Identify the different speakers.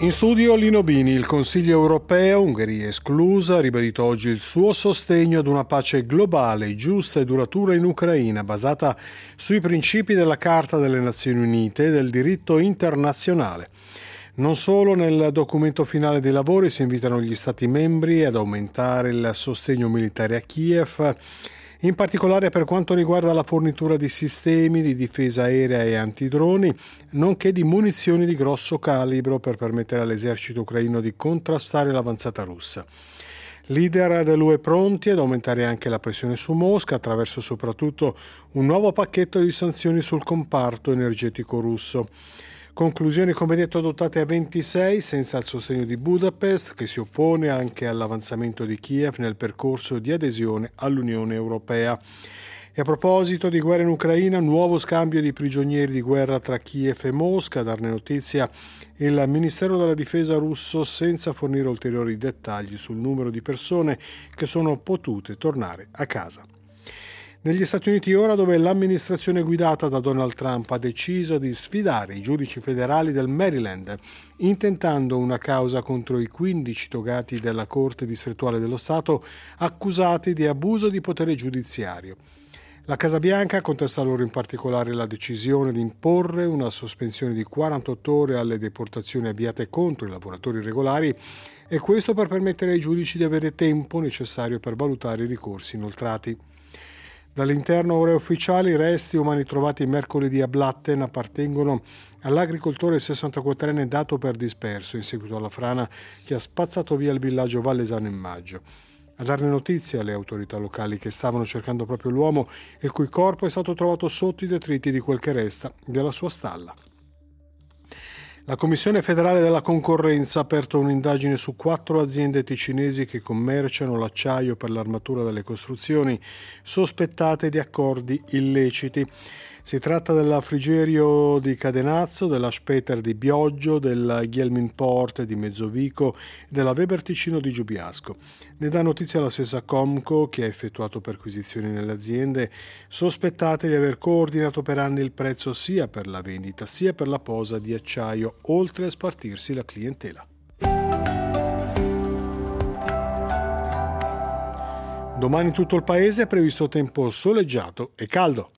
Speaker 1: In studio Lino Bini. Il Consiglio europeo, Ungheria esclusa, ha ribadito oggi il suo sostegno ad una pace globale, giusta e duratura in Ucraina, basata sui principi della Carta delle Nazioni Unite e del diritto internazionale. Non solo, nel documento finale dei lavori si invitano gli Stati membri ad aumentare il sostegno militare a Kiev, in particolare per quanto riguarda la fornitura di sistemi di difesa aerea e antidroni, nonché di munizioni di grosso calibro per permettere all'esercito ucraino di contrastare l'avanzata russa. Leader dell'UE pronti ad aumentare anche la pressione su Mosca attraverso soprattutto un nuovo pacchetto di sanzioni sul comparto energetico russo. Conclusioni, come detto, adottate a 26 senza il sostegno di Budapest, che si oppone anche all'avanzamento di Kiev nel percorso di adesione all'Unione Europea. E a proposito di guerra in Ucraina, nuovo scambio di prigionieri di guerra tra Kiev e Mosca. A darne notizia il Ministero della Difesa russo, senza fornire ulteriori dettagli sul numero di persone che sono potute tornare a casa. Negli Stati Uniti ora, dove l'amministrazione guidata da Donald Trump ha deciso di sfidare i giudici federali del Maryland, intentando una causa contro i 15 togati della Corte distrettuale dello Stato accusati di abuso di potere giudiziario. La Casa Bianca contesta loro in particolare la decisione di imporre una sospensione di 48 ore alle deportazioni avviate contro i lavoratori irregolari, e questo per permettere ai giudici di avere tempo necessario per valutare i ricorsi inoltrati. Dall'interno ore ufficiali, i resti umani trovati mercoledì a Blatten appartengono all'agricoltore 64enne dato per disperso in seguito alla frana che ha spazzato via il villaggio vallesano in maggio. A darne notizia le autorità locali, che stavano cercando proprio l'uomo, il cui corpo è stato trovato sotto i detriti di quel che resta della sua stalla. La Commissione federale della concorrenza ha aperto un'indagine su 4 aziende ticinesi che commerciano l'acciaio per l'armatura delle costruzioni, sospettate di accordi illeciti. Si tratta della Frigerio di Cadenazzo, della Speter di Bioggio, della Ghielminport di Mezzovico e della Weber Ticino di Giubiasco. Ne dà notizia la stessa Comco, che ha effettuato perquisizioni nelle aziende sospettate di aver coordinato per anni il prezzo sia per la vendita sia per la posa di acciaio, oltre a spartirsi la clientela. Domani in tutto il paese è previsto tempo soleggiato e caldo.